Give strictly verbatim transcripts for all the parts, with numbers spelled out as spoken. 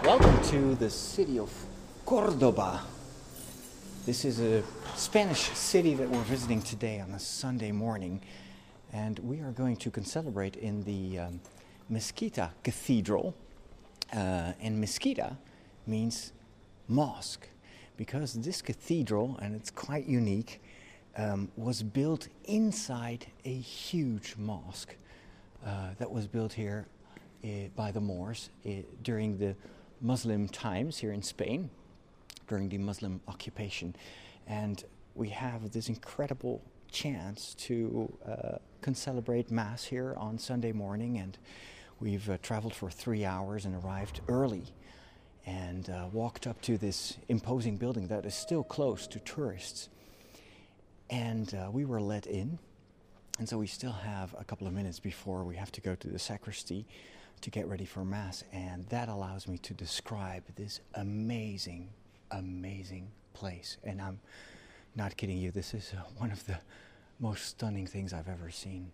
Welcome to the city of Cordoba. This is a Spanish city that we're visiting today on a Sunday morning, and we are going to celebrate in the um, Mezquita Cathedral. Uh, and Mezquita means mosque, because this cathedral, and it's quite unique, um, was built inside a huge mosque uh, that was built here uh, by the Moors uh, during the Muslim times here in Spain, during the Muslim occupation. And we have this incredible chance to uh, can celebrate Mass here on Sunday morning, and we've uh, traveled for three hours and arrived early and uh, walked up to this imposing building that is still closed to tourists. And uh, we were let in, and so we still have a couple of minutes before we have to go to the sacristy to get ready for Mass, and that allows me to describe this amazing, amazing place. And I'm not kidding you, this is uh, one of the most stunning things I've ever seen.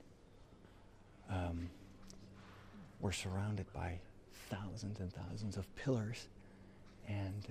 Um, we're surrounded by thousands and thousands of pillars and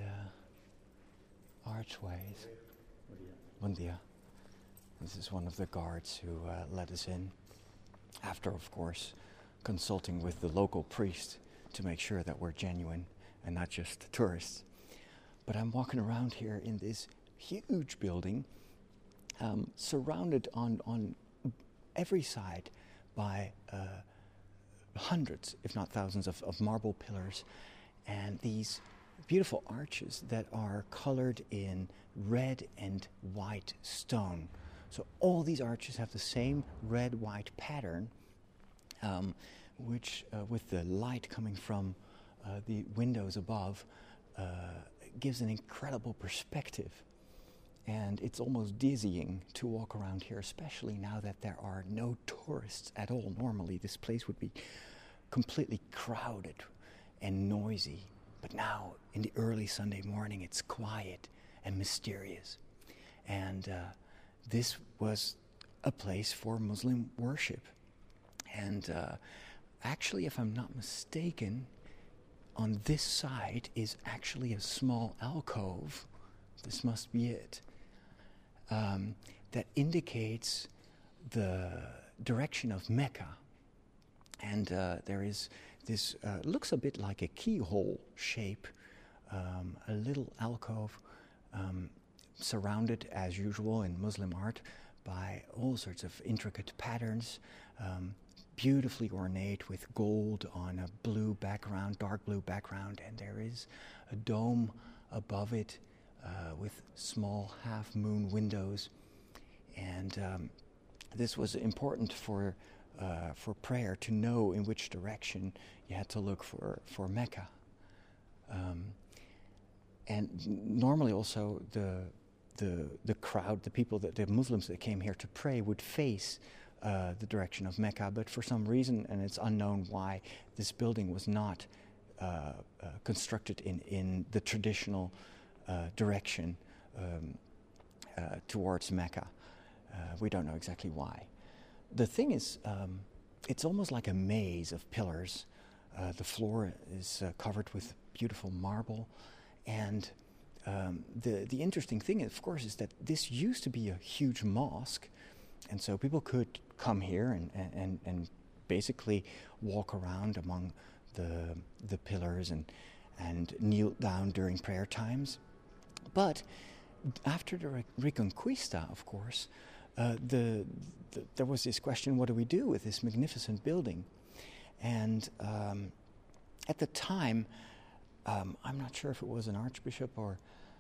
uh, archways. Buen dia. This is one of the guards who uh, let us in, after, of course, consulting with the local priest to make sure that we're genuine and not just tourists. But I'm walking around here in this huge building, um, surrounded on, on every side by uh, hundreds, if not thousands, of, of marble pillars, and these beautiful arches that are colored in red and white stone. So all these arches have the same red-white pattern, Um, which, uh, with the light coming from uh, the windows above, uh, gives an incredible perspective. And it's almost dizzying to walk around here, especially now that there are no tourists at all. Normally this place would be completely crowded and noisy. But now, in the early Sunday morning, it's quiet and mysterious. And uh, this was a place for Muslim worship. And uh, actually, if I'm not mistaken, on this side is actually a small alcove. This must be it. Um, that indicates the direction of Mecca. And uh, there is this, uh, looks a bit like a keyhole shape, um, a little alcove um, surrounded, as usual in Muslim art, by all sorts of intricate patterns, um, beautifully ornate with gold on a blue background, dark blue background, and there is a dome above it uh, with small half-moon windows. And um, this was important for uh, for prayer, to know in which direction you had to look for, for Mecca. Um, and normally also the the the crowd, the people, that the Muslims that came here to pray would face Uh, the direction of Mecca, but for some reason, and it's unknown why, this building was not uh, uh, constructed in, in the traditional uh, direction um, uh, towards Mecca. Uh, we don't know exactly why. The thing is, um, it's almost like a maze of pillars. Uh, the floor is uh, covered with beautiful marble, and um, the, the interesting thing, of course, is that this used to be a huge mosque. And so people could come here and, and, and basically walk around among the the pillars and and kneel down during prayer times. But after the Re- Reconquista, of course, uh, the, the there was this question: what do we do with this magnificent building? And um, at the time, um, I'm not sure if it was an archbishop or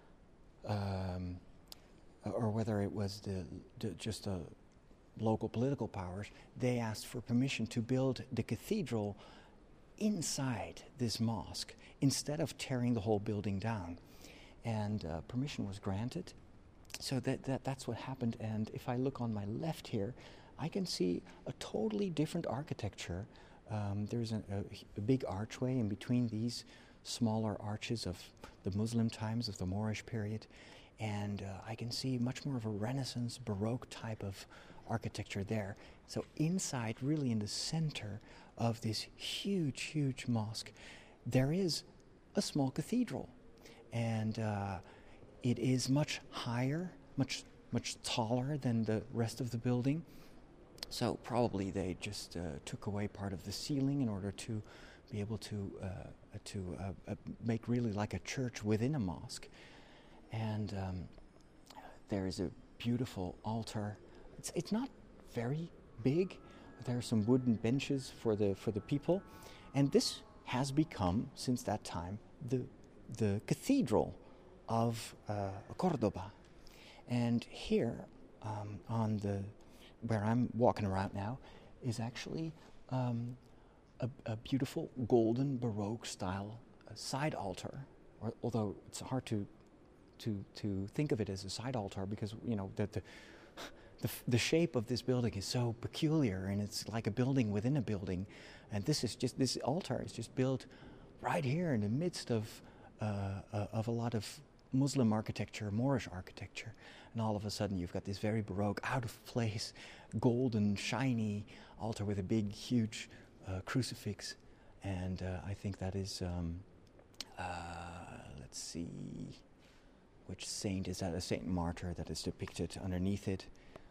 um, or whether it was the, the just a local political powers. They asked for permission to build the cathedral inside this mosque instead of tearing the whole building down. And uh, permission was granted. So that, that that's what happened. And if I look on my left here, I can see a totally different architecture. Um, there's a, a, a big archway in between these smaller arches of the Muslim times, of the Moorish period. And uh, I can see much more of a Renaissance, Baroque type of architecture there. So inside, really in the center of this huge, huge mosque, there is a small cathedral. And uh, it is much higher, much much taller than the rest of the building. So probably they just uh, took away part of the ceiling in order to be able to uh, to uh, uh, make really like a church within a mosque. And um, there is a beautiful altar. It's it's not very big. There are some wooden benches for the for the people, and this has become, since that time, the the cathedral of uh, Cordoba. And here, um, on the where I'm walking around now, is actually um, a, a beautiful golden Baroque style uh, side altar. Or, although it's hard to to to think of it as a side altar because you know that the the the shape of this building is so peculiar, and it's like a building within a building. And this is just this altar is just built right here in the midst of uh, uh, of a lot of Muslim architecture, Moorish architecture, and all of a sudden you've got this very Baroque, out of place, golden, shiny altar with a big, huge uh, crucifix, and uh, I think that is, um, uh, let's see, which saint is that? A Saint Martyr that is depicted underneath it,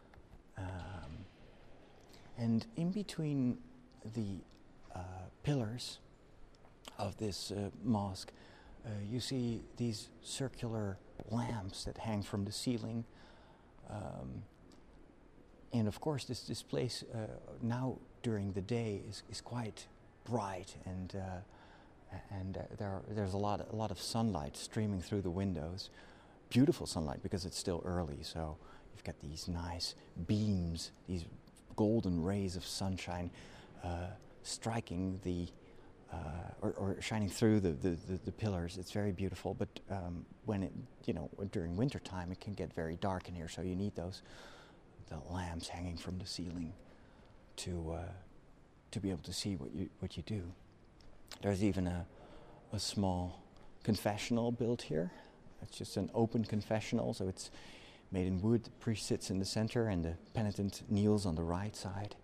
um, and in between the uh, pillars of this uh, mosque, Uh, you see these circular lamps that hang from the ceiling. Um, and of course, this, this place uh, now during the day is, is quite bright, and uh, and uh, there are, there's a lot a lot of sunlight streaming through the windows. Beautiful sunlight because it's still early, so you've got these nice beams, these golden rays of sunshine uh, striking the Uh, or, or shining through the, the, the, the pillars. It's very beautiful, but um, when it, you know, during winter time, it can get very dark in here, so you need those, the lamps hanging from the ceiling to uh, to be able to see what you what you do. There's even a, a small confessional built here. It's just an open confessional, so it's made in wood. The priest sits in the center, and the penitent kneels on the right side.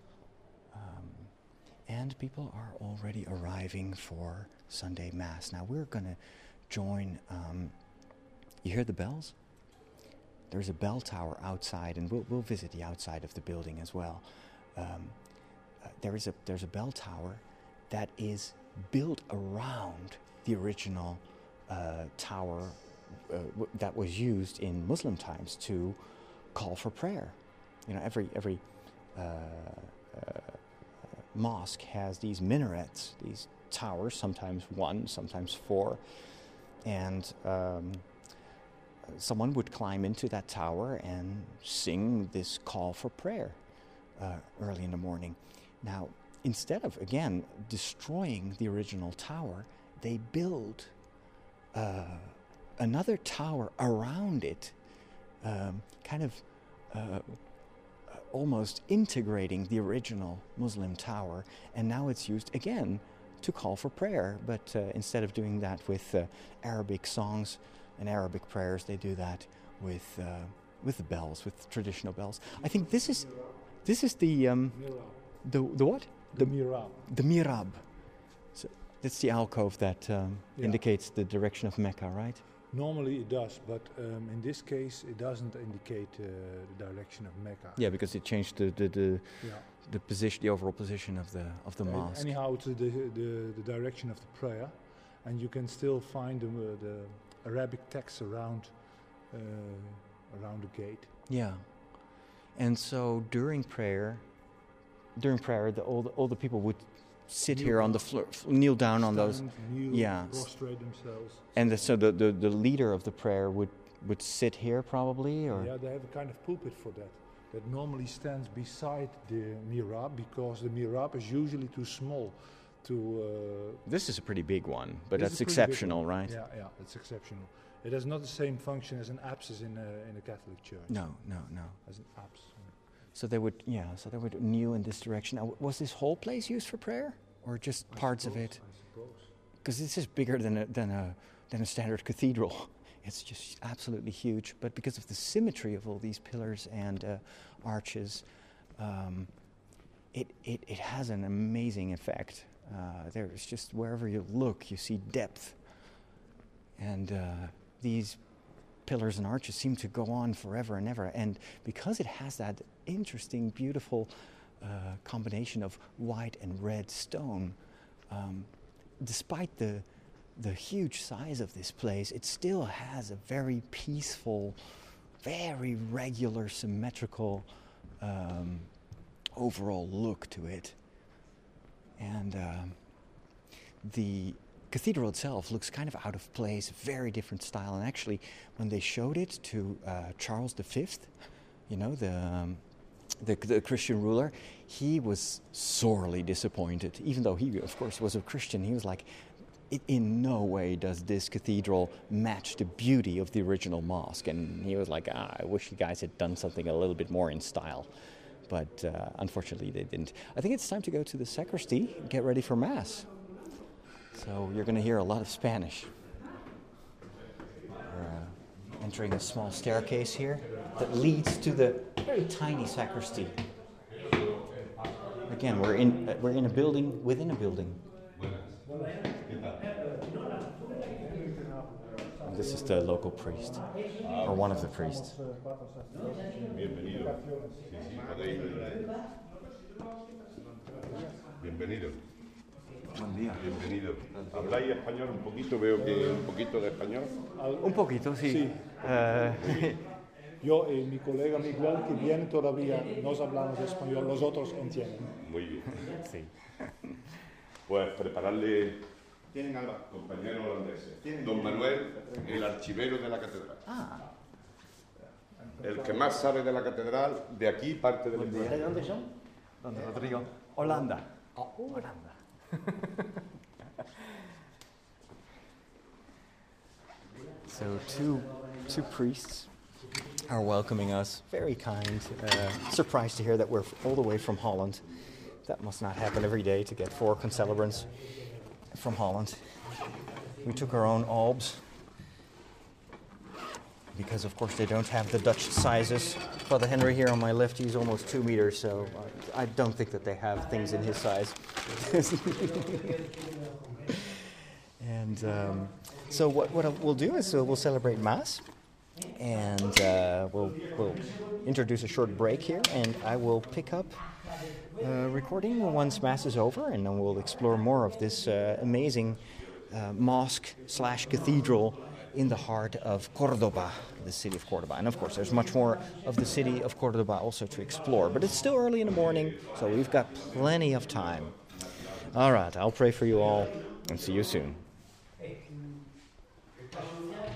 And people are already arriving for Sunday Mass. Now we're going to join, um, you hear the bells? There's a bell tower outside, and we'll, we'll visit the outside of the building as well. Um, uh, there is a there's a bell tower that is built around the original uh, tower uh, w- that was used in Muslim times to call for prayer. You know, every every uh, uh, mosque has these minarets, these towers, sometimes one, sometimes four, and um, someone would climb into that tower and sing this call for prayer uh, early in the morning. Now, instead of, again, destroying the original tower, they build uh, another tower around it, um, kind of uh, almost integrating the original Muslim tower, and now it's used again to call for prayer, but uh, instead of doing that with uh, Arabic songs and Arabic prayers, they do that with uh, with the bells, with traditional bells. I think this is this is the um, the the what? The, the mihrab. The mihrab. So that's the alcove that um, yeah. indicates the direction of Mecca, right? Normally it does, but um, in this case it doesn't indicate uh, the direction of Mecca. Yeah, because it changed the the the, yeah. the position, the overall position of the of the uh, mosque. Anyhow, it's the, the the direction of the prayer, and you can still find the, uh, the Arabic text around uh, around the gate. Yeah, and so during prayer, during prayer, the, all the all the people would sit kneel here down on the floor, f- kneel down Stand, on those, kneel, yeah, prostrate themselves. And the, so the, the the leader of the prayer would would sit here probably, or yeah, they have a kind of pulpit for that. That normally stands beside the mihrab, because the mihrab is usually too small to. Uh, this is a pretty big one, but that's exceptional, right? Yeah, yeah, it's exceptional. It has not the same function as an apsis in a in a Catholic church. No, no, no. As an apse. So they would, yeah. So they would kneel in this direction. Now, was this whole place used for prayer, or just I parts suppose, of it? I suppose. Because this is bigger than a than a than a standard cathedral. It's just absolutely huge. But because of the symmetry of all these pillars and uh, arches, um, it, it it has an amazing effect. Uh, there's just, wherever you look, you see depth And uh, these pillars and arches seem to go on forever and ever. And because it has that interesting, beautiful uh, combination of white and red stone, um, despite the the huge size of this place, it still has a very peaceful, very regular, symmetrical um, overall look to it. And um, the cathedral itself looks kind of out of place, very different style. And actually, when they showed it to uh, Charles the Fifth, you know, the, um, the the Christian ruler, he was sorely disappointed. Even though he, of course, was a Christian, he was like, it, in no way does this cathedral match the beauty of the original mosque. And he was like, ah, I wish you guys had done something a little bit more in style. But uh, unfortunately, they didn't. I think it's time to go to the sacristy and get ready for Mass. So you're going to hear a lot of Spanish. We're uh, entering a small staircase here that leads to the very tiny sacristy. Again, we're in uh, we're in a building within a building. And this is the local priest, or one of the priests. Bienvenido. Sí, sí, podéis. Bienvenido. Buen día. Bienvenido. ¿Habláis español un poquito? Veo que un poquito de español. Un poquito, sí. Sí. Uh, Yo y mi colega Miguel, que viene todavía, nos hablamos español, los otros entienden. Muy bien. sí. Pues prepararle. Tienen al compañero holandés. Don Manuel, el archivero de la catedral. Ah. El que más sabe de la catedral, de aquí parte del ¿De dónde son? Don Rodrigo. Holanda. Oh, Holanda. So two two priests are welcoming us, very kind. Uh, surprised to hear that we're all the way from Holland. That must not happen every day to get four concelebrants from Holland. We took our own albs because, of course, they don't have the Dutch sizes. Father Henry here on my left, he's almost two meters, so I don't think that they have things in his size. And um, so what, what we'll do is uh, we'll celebrate Mass, and uh, we'll, we'll introduce a short break here, and I will pick up uh, recording once Mass is over, and then we'll explore more of this uh, amazing uh, mosque slash cathedral in the heart of Cordoba, the city of Cordoba. And of course, there's much more of the city of Cordoba also to explore, but it's still early in the morning, so we've got plenty of time. All right, I'll pray for you all, and see you soon.